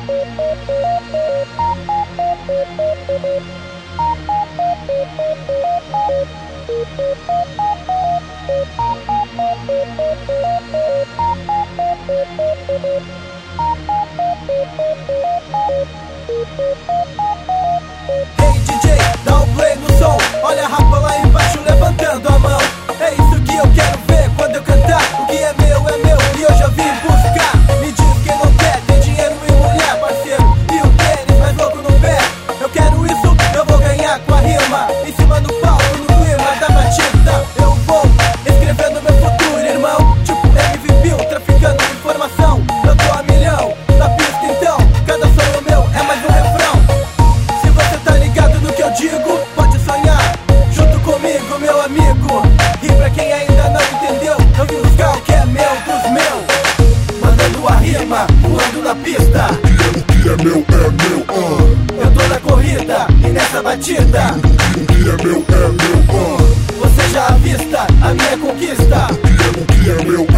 Hey DJ, dá o play no som. Olha a rapa lá embaixo levantando a mão. É isso que eu quero ver quando eu cantar. O que é meu e eu já vim buscar. Me diz quem não quer, tem dinheiro e mulher, parceiro, e o tênis mais louco no pé. Eu quero isso, eu vou ganhar com a rima. Em cima do palco, no clima da batida. Eu vou escrevendo meu futuro, irmão. Tipo MVP, traficando informação. Eu tô a milhão na pista então. Cada sonho meu é mais um refrão. Se você tá ligado no que eu digo, pode sonhar junto comigo, meu amigo. E pra quem ainda não entendeu, eu vim buscar o que é meu dos meus. Mandando a rima, voando na pista. O que é meu, Eu tô na corrida e nessa batida. O que é meu, Você já avista a minha conquista. O que é meu,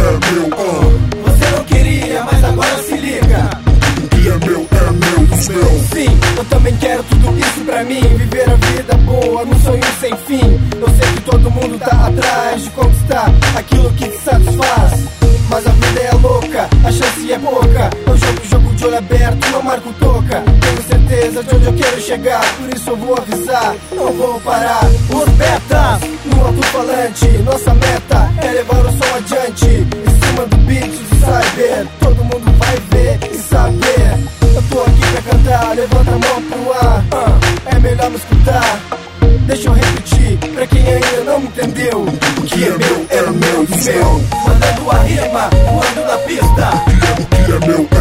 Você não queria, mas agora se liga. O que é meu, dos meus. Sim, eu também quero tudo isso pra mim. Viver a vida boa num sonho sem fim. Eu sei que todo mundo tá atrás de conquistar aquilo que te satisfaz. Mas a vida é louca, a chance é pouca. Eu jogo de olho aberto, não marco toca. Tenho certeza de onde eu quero chegar, por isso eu vou avisar, não vou parar. Os betas, no alto-falante, nossa meta é levar o som adiante. Em cima do beat de cyber, todo mundo vai ver e saber. Eu tô aqui pra cantar, levanta a mão pro ar. É melhor me escutar. Deixa eu repetir, pra quem ainda não entendeu. O que é meu, dos meus. Mandando a rima, voando na pista. O que é meu,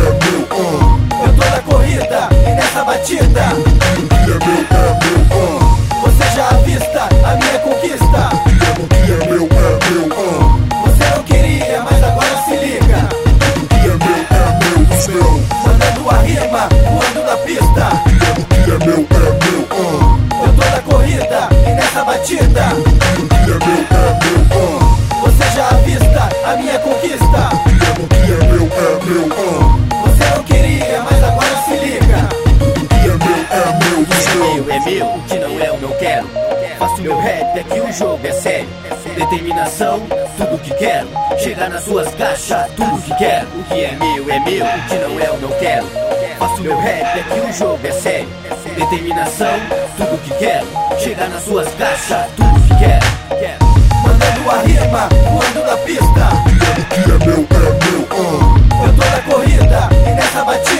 Eu tô na corrida e nessa batida. O que é meu, Você já avista a minha conquista. O que é meu, Você não queria, mas agora se liga. O que é meu, dos meus. Mandando a rima, voando na pista. O que é meu, Eu tô na corrida e nessa batida. O que é meu, Você já avista a minha conquista. O que é meu, Você não queria, mas agora se liga. O que é meu, dos meus. É meu, o que não é o meu quero. Faço meu rap, aqui o jogo é sério. Determinação, tudo que quero. Chegar nas suas caixas, tudo que quero. O que é meu, o que não é o meu quero. Faço meu rap, aqui o jogo é sério. Determinação, tudo que quero. Chegar nas suas caixas, tudo que quero. Mandando a rima, voando na pista. O que é meu, Eu tô na corrida e nessa batida.